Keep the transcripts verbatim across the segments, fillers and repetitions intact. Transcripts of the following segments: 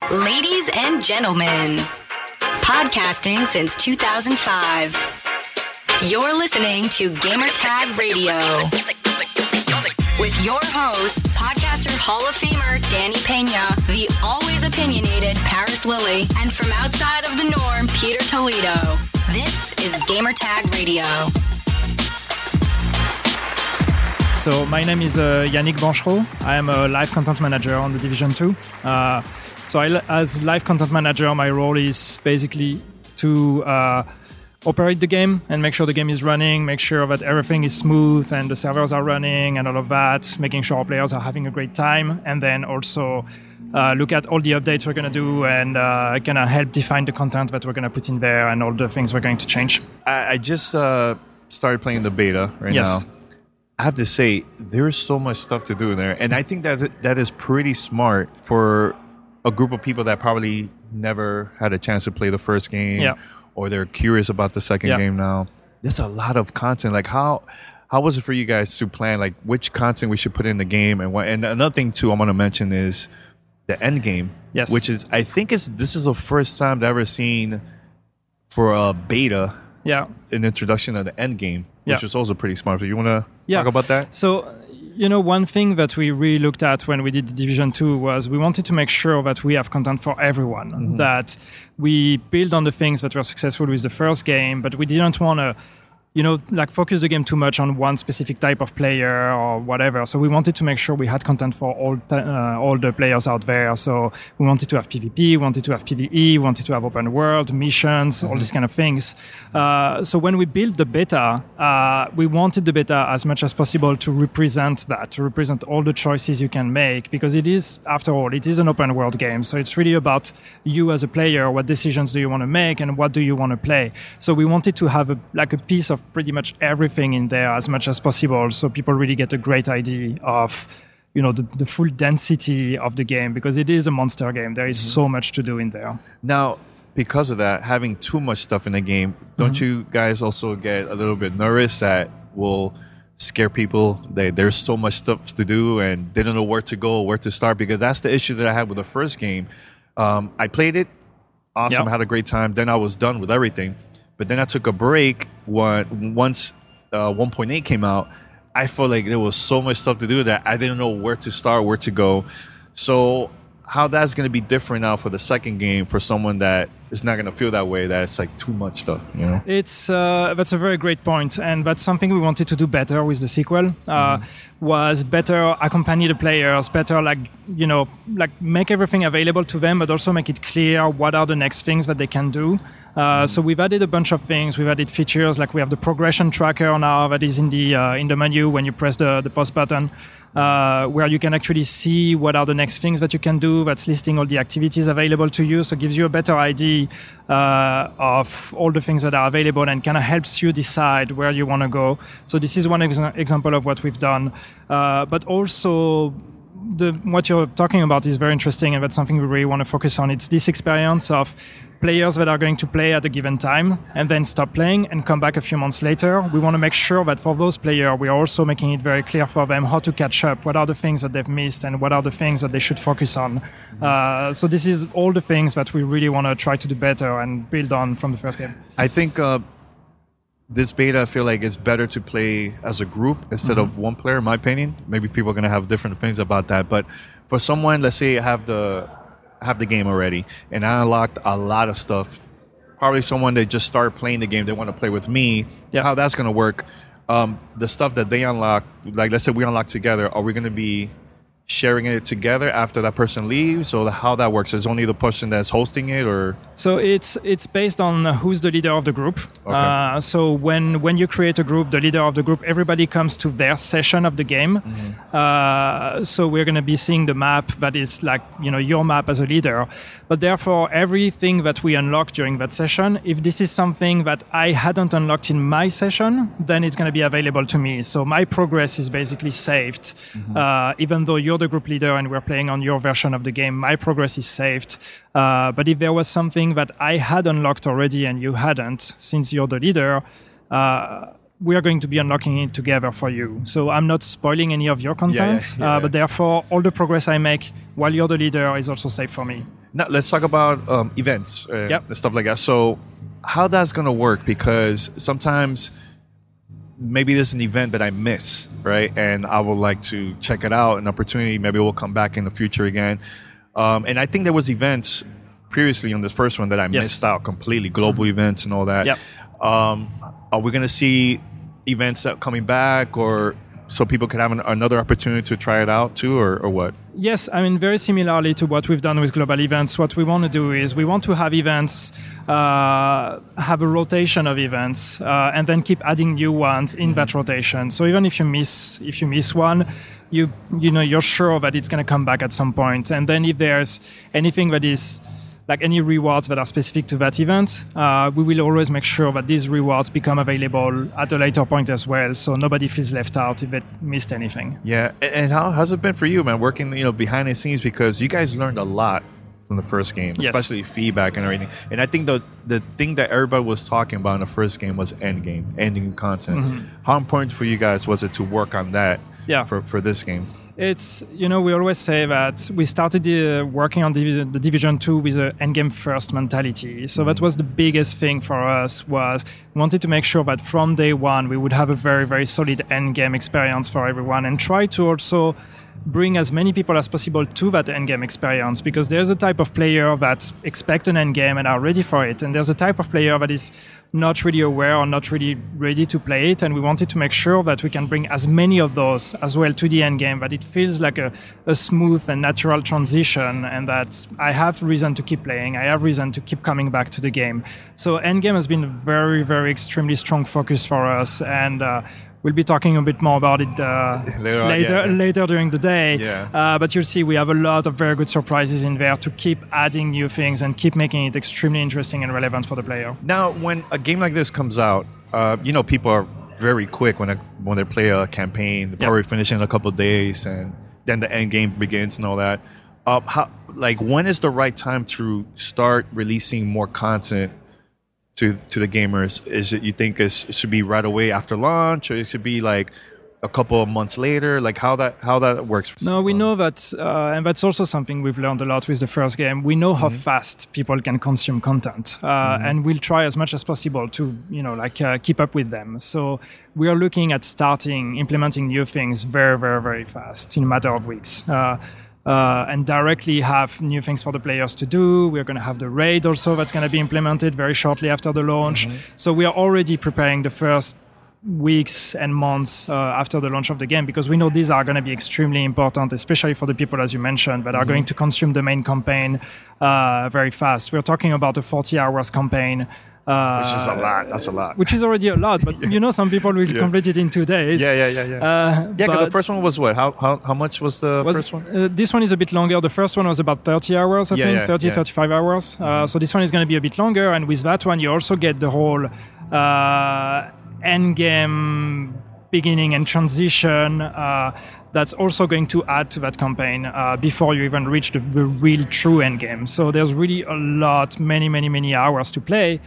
Ladies and gentlemen, podcasting since two thousand five. You're listening to Gamertag Radio. With your hosts, podcaster Hall of Famer Danny Pena, the always opinionated Paris Lilly, and from outside of the norm, Peter Toledo. This is Gamertag Radio. So my name is uh, Yannick Banchereau. I am a live content manager on the Division two. Uh, so I, as live content manager, my role is basically to uh, operate the game and make sure the game is running, make sure that everything is smooth and the servers are running and all of that, making sure our players are having a great time, and then also uh, look at all the updates we're going to do and uh, kind of help define the content that we're going to put in there and all the things we're going to change. I, I just uh, started playing the beta right yes. now. I have to say, there's so much stuff to do there. And I think that that is pretty smart for a group of people that probably never had a chance to play the first game, yeah. or they're curious about the second yeah. game now. There's a lot of content. Like, how how was it for you guys to plan, like, which content we should put in the game? And what? And another thing, too, I want to mention is the end game, yes. which is, I think is this is the first time I've ever seen for a beta yeah. an introduction of the end game, which yeah. is also pretty smart. So you want to yeah. talk about that? So, you know, one thing that we really looked at when we did Division two was we wanted to make sure that we have content for everyone, mm-hmm. that we build on the things that were successful with the first game, but we didn't want to, you know, like focus the game too much on one specific type of player or whatever. So we wanted to make sure we had content for all uh, all the players out there. So we wanted to have PvP, we wanted to have PvE, we wanted to have open world, missions, mm-hmm. all these kind of things. Uh, so when we built the beta, uh, we wanted the beta as much as possible to represent that, to represent all the choices you can make, because it is, after all, it is an open world game. So it's really about you as a player, what decisions do you want to make and what do you want to play. So we wanted to have a, like a piece of pretty much everything in there as much as possible, so people really get a great idea of, you know, the, the full density of the game, because it is a monster game. There is mm-hmm. so much to do in there. Now, because of that, having too much stuff in the game, don't mm-hmm. you guys also get a little bit nervous that will scare people? They, there's so much stuff to do and they don't know where to go, where to start, because that's the issue that I had with the first game. Um, I played it, awesome, yep. had a great time. Then I was done with everything. But then I took a break when, once uh, one point eight came out. I felt like there was so much stuff to do that I didn't know where to start, where to go. So how that's going to be different now for the second game for someone that is not going to feel that way, that it's like too much stuff, you know? It's uh, that's a very great point, and that's something we wanted to do better with the sequel. Uh, mm. Was better accompany the players, better like, you know, like make everything available to them, but also make it clear what are the next things that they can do. Uh, so we've added a bunch of things. We've added features like we have the progression tracker now that is in the uh, in the menu when you press the, the pause button, uh, where you can actually see what are the next things that you can do. That's listing all the activities available to you, so it gives you a better idea uh, of all the things that are available and kind of helps you decide where you want to go. So this is one ex- example of what we've done, uh, but also. The, what you're talking about is very interesting, and that's something we really want to focus on. It's this experience of players that are going to play at a given time and then stop playing and come back a few months later. We want to make sure that for those players, we are also making it very clear for them how to catch up, what are the things that they've missed and what are the things that they should focus on. Uh, so this is all the things that we really want to try to do better and build on from the first game. I think uh, this beta, I feel like it's better to play as a group instead mm-hmm. of one player, in my opinion. Maybe people are going to have different opinions about that. But for someone, let's say I have the have the game already, and I unlocked a lot of stuff. Probably someone that just started playing the game, they want to play with me. Yep. How that's going to work. Um, the stuff that they unlock, like let's say we unlock together, are we going to be sharing it together after that person leaves, or how that works? Is only the person that's hosting it, or? So it's it's based on who's the leader of the group. Okay. Uh, so when when you create a group, the leader of the group, everybody comes to their session of the game. Mm-hmm. Uh, so we're going to be seeing the map that is like, you know, your map as a leader. But therefore, everything that we unlock during that session, if this is something that I hadn't unlocked in my session, then it's going to be available to me. So my progress is basically saved, mm-hmm. uh, even though you're the group leader and we're playing on your version of the game, my progress is saved. Uh, but if there was something that I had unlocked already and you hadn't, since you're the leader, uh, we are going to be unlocking it together for you. So I'm not spoiling any of your content, yeah, yeah, yeah, uh, yeah. but therefore all the progress I make while you're the leader is also safe for me. Now let's talk about um, events and Yep. stuff like that. So, how that's gonna work? Because sometimes maybe there's an event that I miss, right? And I would like to check it out, an opportunity. Maybe we'll come back in the future again. Um, and I think there was events previously on this first one that I Yes. missed out completely, global events and all that. Yep. Um, are we going to see events that coming back, or so people can have an, another opportunity to try it out too, or, or what? Yes, I mean, very similarly to what we've done with global events, what we want to do is we want to have events, uh, have a rotation of events, uh, and then keep adding new ones in that rotation. So even if you miss, if you miss one, you you know you're sure that it's going to come back at some point. And then if there's anything that is like any rewards that are specific to that event, uh, we will always make sure that these rewards become available at a later point as well, so nobody feels left out if they missed anything. Yeah, and and how how's it been for you, man? Working, you know, behind the scenes, because you guys learned a lot from the first game, Yes. especially feedback and everything. And I think the the thing that everybody was talking about in the first game was end game, ending content. Mm-hmm. How important for you guys was it to work on that? Yeah. For for this game. It's, you know, we always say that we started uh, working on the, the Division two with an endgame first mentality. So that was the biggest thing for us, was we wanted to make sure that from day one we would have a very, very solid endgame experience for everyone, and try to also bring as many people as possible to that endgame experience, because there's a type of player that expect an endgame and are ready for it, and there's a type of player that is not really aware or not really ready to play it, and we wanted to make sure that we can bring as many of those as well to the endgame, that it feels like a, a smooth and natural transition, and that I have reason to keep playing, I have reason to keep coming back to the game. So endgame has been a very, very extremely strong focus for us, and uh, we'll be talking a bit more about it uh, Later on, later, yeah, yeah. later during the day. Yeah. Uh, but you'll see we have a lot of very good surprises in there to keep adding new things and keep making it extremely interesting and relevant for the player. Now, when a game like this comes out, uh, you know, people are very quick when they, when they play a campaign. They probably finish in a couple of days, and then the end game begins and all that. Um, how, like, when is the right time to start releasing more content to to the gamers? Is it, you think it's, it should be right away after launch, or it should be like a couple of months later? Like how that how that works? No, we know that, uh, and that's also something we've learned a lot with the first game. We know how fast people can consume content, uh, Mm-hmm. and we'll try as much as possible to, you know, like uh, keep up with them. So we are looking at starting implementing new things very, very, very fast in a matter of weeks. Uh, Uh, and directly have new things for the players to do. We're going to have the raid also that's going to be implemented very shortly after the launch. So we are already preparing the first weeks and months uh, after the launch of the game, because we know these are going to be extremely important, especially for the people, as you mentioned, that are going to consume the main campaign uh, very fast. We're talking about a forty hours campaign. Uh, Which is a lot. That's a lot. Which is already a lot, but you know, some people will Yeah. complete it in two days. Yeah, yeah, yeah, yeah. Uh, yeah, because but- the first one was what? How how how much was the was, first one? Uh, this one is a bit longer. The first one was about thirty hours, I Yeah, think, yeah, thirty, yeah. thirty-five hours. Uh, so this one is going to be a bit longer. And with that one, you also get the whole uh, end game beginning and transition uh, that's also going to add to that campaign uh, before you even reach the, the real true end game. So there's really a lot, many, many, many hours to play.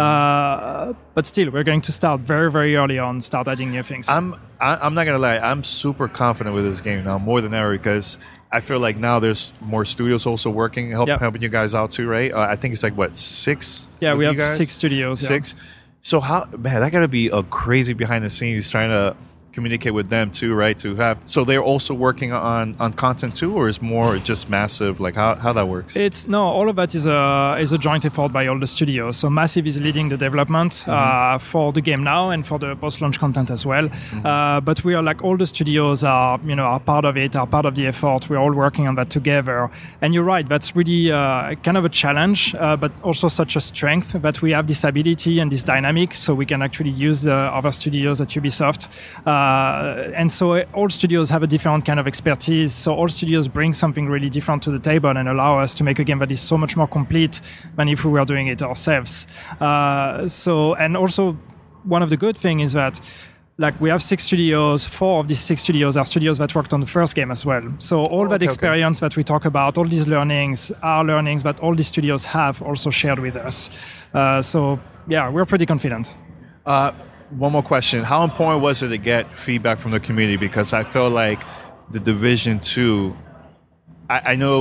Uh, but still, we're going to start very, very early on, start adding new things. I'm I, I'm not gonna lie. I'm super confident with this game now, more than ever, because I feel like now there's more studios also working, help, Yep. helping you guys out too, right? Uh, I think it's like what six? Yeah, with we you have guys? six studios, yeah. Six. So how man, that gotta be a crazy behind the scenes trying to communicate with them too, right? To have so they're also working on on content too, or is more just massive? Like how, how that works? It's no, all of that is a is a joint effort by all the studios. So Massive is leading the development Mm-hmm. uh, for the game now and for the post-launch content as well. Mm-hmm. Uh, but we are like all the studios are you know are part of it, are part of the effort. We're all working on that together. And you're right, that's really uh, kind of a challenge, uh, but also such a strength that we have this ability and this dynamic, so we can actually use the other studios at Ubisoft. Uh, and so all studios have a different kind of expertise. So all studios bring something really different to the table and allow us to make a game that is so much more complete than if we were doing it ourselves. Uh, so, and also one of the good things is that like we have six studios, four of these six studios are studios that worked on the first game as well. So all Oh, that okay, experience that we talk about, all these learnings are learnings that all these studios have also shared with us. Uh, so yeah, we're pretty confident. Uh, one more question. How important was it to get feedback from the community? Because I feel like the Division two, I, I know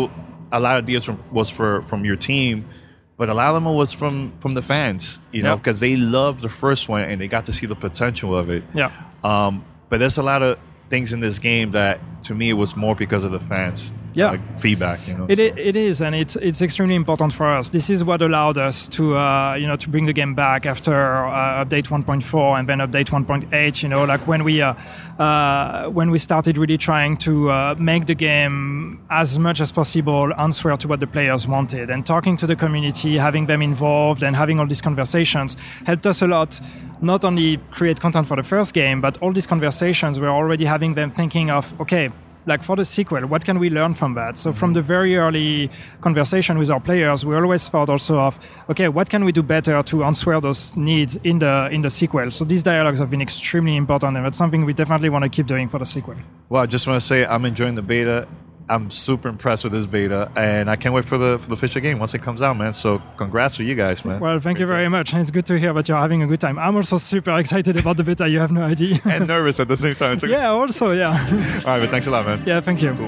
a lot of ideas from was for from your team, but a lot of them was from from the fans, you know, because yep. they loved the first one and they got to see the potential of it. Yeah. Um, but there's a lot of things in this game that, to me, it was more because of the fans. Yeah. Like feedback, you know. It, so. it is, and it's it's extremely important for us. This is what allowed us to uh, you know to bring the game back after uh, update one point four and then update one point eight. You know, like when we uh, uh, when we started really trying to uh, make the game as much as possible answer to what the players wanted, and talking to the community, having them involved, and having all these conversations helped us a lot. Not only create content for the first game, but all these conversations we're already having them thinking of, okay, like for the sequel, what can we learn from that? So from the very early conversation with our players, we always thought also of, okay, what can we do better to answer those needs in the in the sequel? So these dialogues have been extremely important, and that's something we definitely want to keep doing for the sequel. Well, I just want to say I'm enjoying the beta. I'm super impressed with this beta, and I can't wait for the for the official game once it comes out, man. So congrats to you guys, man. Well, thank Great you very time. much, and it's good to hear that you're having a good time. I'm also super excited about the beta. You have no idea. And nervous at the same time. Too. Yeah, also, yeah. All right, but thanks a lot, man. Yeah, thank you. Cool.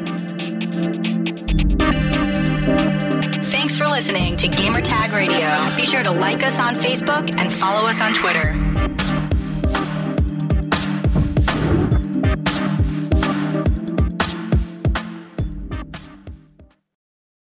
Thanks for listening to Gamertag Radio. Be sure to like us on Facebook and follow us on Twitter.